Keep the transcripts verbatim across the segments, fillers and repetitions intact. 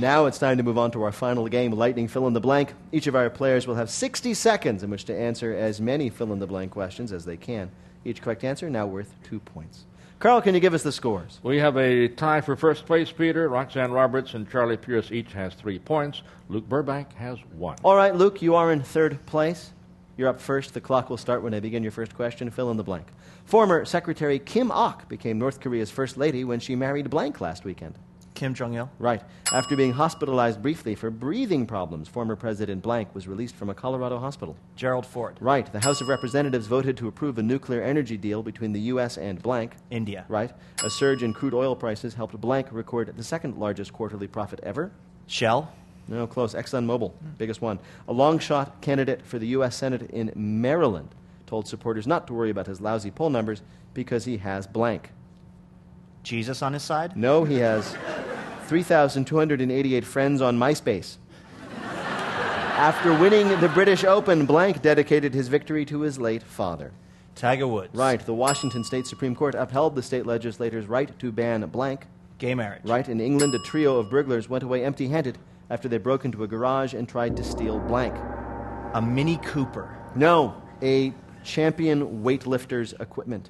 Now it's time to move on to our final game, Lightning Fill in the Blank. Each of our players will have sixty seconds in which to answer as many fill-in-the-blank questions as they can. Each correct answer now worth two points. Carl, can you give us the scores? We have a tie for first place, Peter. Roxanne Roberts and Charlie Pierce each has three points. Luke Burbank has one. All right, Luke, you are in third place. You're up first. The clock will start when I begin your first question. Fill in the blank. Former Secretary Kim Ok became North Korea's first lady when she married blank last weekend. Kim Jong-il. Right. After being hospitalized briefly for breathing problems, former President blank was released from a Colorado hospital. Gerald Ford. Right. The House of Representatives voted to approve a nuclear energy deal between the U S and blank. India. Right. A surge in crude oil prices helped blank record the second largest quarterly profit ever. Shell. No, close. ExxonMobil, biggest one. A long-shot candidate for the U S Senate in Maryland told supporters not to worry about his lousy poll numbers because he has blank. Jesus on his side? No, he has three thousand two hundred eighty-eight friends on MySpace. After winning the British Open, blank dedicated his victory to his late father. Tiger Woods. Right. The Washington State Supreme Court upheld the state legislature's right to ban blank. Gay marriage. Right. In England, a trio of burglars went away empty-handed after they broke into a garage and tried to steal blank. A Mini Cooper. No, a champion weightlifter's equipment.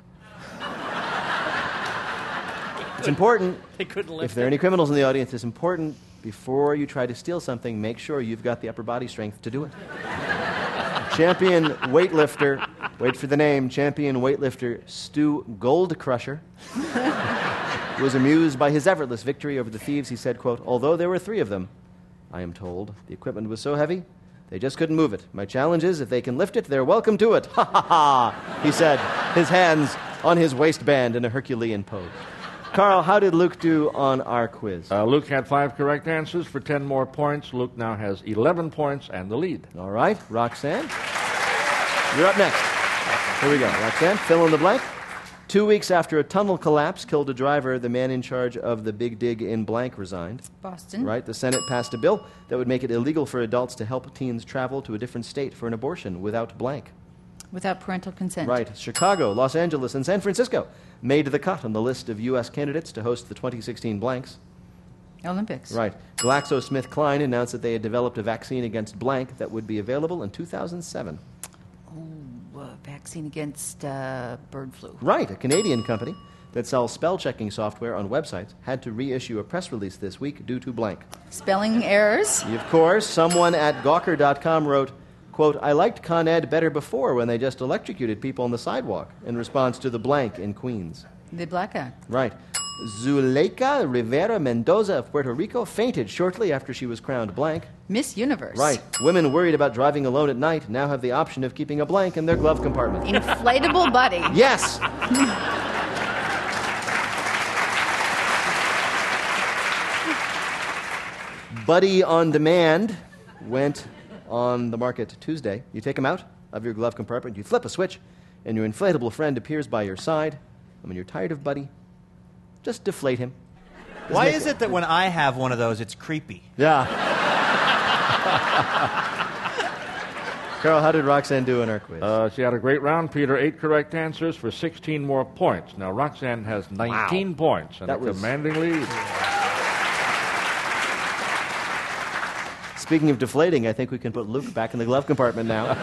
It's important, They couldn't lift if there are it. any criminals in the audience, it's important, before you try to steal something, make sure you've got the upper body strength to do it. Champion weightlifter, wait for the name, champion weightlifter Stu Goldcrusher was amused by his effortless victory over the thieves. He said, quote, although there were three of them, I am told, the equipment was so heavy, they just couldn't move it. My challenge is, if they can lift it, they're welcome to it. Ha ha ha, he said, his hands on his waistband in a Herculean pose. Carl, how did Luke do on our quiz? Uh, Luke had five correct answers for ten more points. Luke now has eleven points and the lead. All right, Roxanne, you're up next. Here we go. Roxanne, fill in the blank. Two weeks after a tunnel collapse killed a driver, the man in charge of the Big Dig in blank resigned. Boston. Right. The Senate passed a bill that would make it illegal for adults to help teens travel to a different state for an abortion without blank. Without parental consent. Right. Chicago, Los Angeles, and San Francisco made the cut on the list of U S candidates to host the twenty sixteen blanks. Olympics. Right. GlaxoSmithKline announced that they had developed a vaccine against blank that would be available in two thousand seven. Oh, uh, vaccine against uh, bird flu. Right. A Canadian company that sells spell-checking software on websites had to reissue a press release this week due to blank. Spelling errors. Of course, someone at Gawker dot com wrote, quote, I liked Con Ed better before when they just electrocuted people on the sidewalk in response to the blank in Queens. The Black Act. Right. Zuleika Rivera Mendoza of Puerto Rico fainted shortly after she was crowned blank. Miss Universe. Right. Women worried about driving alone at night now have the option of keeping a blank in their glove compartment. Inflatable Buddy. Yes! Buddy on Demand went on the market Tuesday. You take them out of your glove compartment, you flip a switch, and your inflatable friend appears by your side. And when you're tired of Buddy, just deflate him. Just Why make is it that when I have one of those, it's creepy? Yeah. Carl, how did Roxanne do in our quiz? Uh, she had a great round, Peter. Eight correct answers for sixteen more points. Now, Roxanne has nineteen Wow. points and That a was- commanding lead. Speaking of deflating, I think we can put Luke back in the glove compartment now.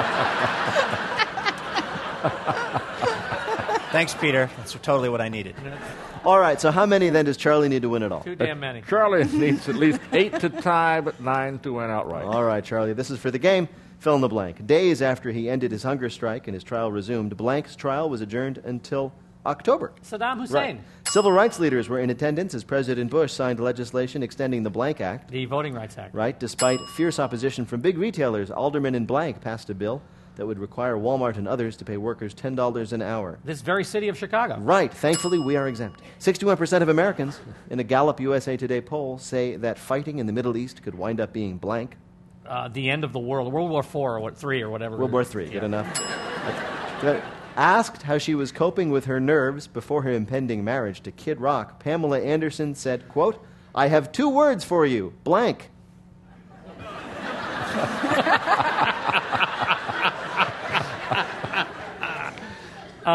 Thanks, Peter. That's totally what I needed. All right, so how many then does Charlie need to win it all? Too damn many. Charlie needs at least eight to tie, but nine to win outright. All right, Charlie, this is for the game. Fill in the blank. Days after he ended his hunger strike and his trial resumed, Blank's trial was adjourned until October. Saddam Hussein. Right. Civil rights leaders were in attendance as President Bush signed legislation extending the Blank Act. The Voting Rights Act. Right. Despite fierce opposition from big retailers, aldermen in blank passed a bill that would require Walmart and others to pay workers ten dollars an hour. This very city of Chicago. Right. Thankfully, we are exempt. sixty-one percent of Americans in a Gallup U S A Today poll say that fighting in the Middle East could wind up being blank. Uh, the end of the world. World War Four or what, three or whatever. World War Three. Good enough. Asked how she was coping with her nerves before her impending marriage to Kid Rock, Pamela Anderson said, quote, I have two words for you, blank.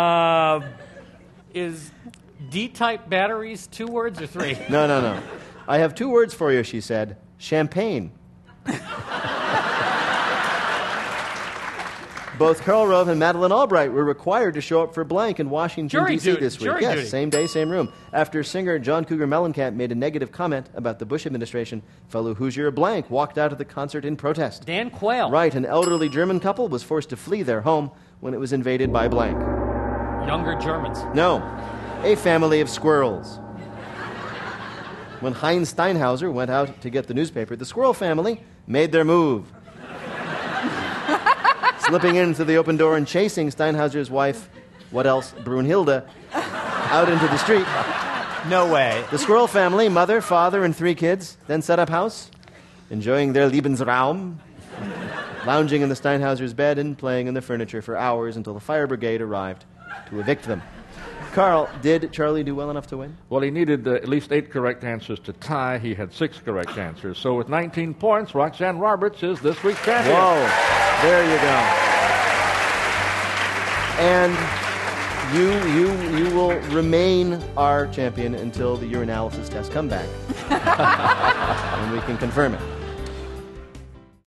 Uh, is D-type batteries two words or three? No, no, no. I have two words for you, she said. Champagne. Both Karl Rove and Madeleine Albright were required to show up for blank in Washington, Jury D C duty, this week. jury yes, duty. same day, same room. After singer John Cougar Mellencamp made a negative comment about the Bush administration, fellow Hoosier blank walked out of the concert in protest. Dan Quayle. Right, an elderly German couple was forced to flee their home when it was invaded by blank. Younger Germans. No, a family of squirrels. When Heinz Steinhauser went out to get the newspaper, the squirrel family made their move. Slipping in through the open door and chasing Steinhauser's wife, what else, Brunhilde, out into the street. No way. The squirrel family, mother, father, and three kids, then set up house, enjoying their Lebensraum, lounging in the Steinhauser's bed and playing in the furniture for hours until the fire brigade arrived to evict them. Carl, did Charlie do well enough to win? Well, he needed uh, at least eight correct answers to tie. He had six correct answers. So with nineteen points, Roxanne Roberts is this week's champion. Whoa, there you go. And you, you, you will remain our champion until the urinalysis tests come back. And we can confirm it.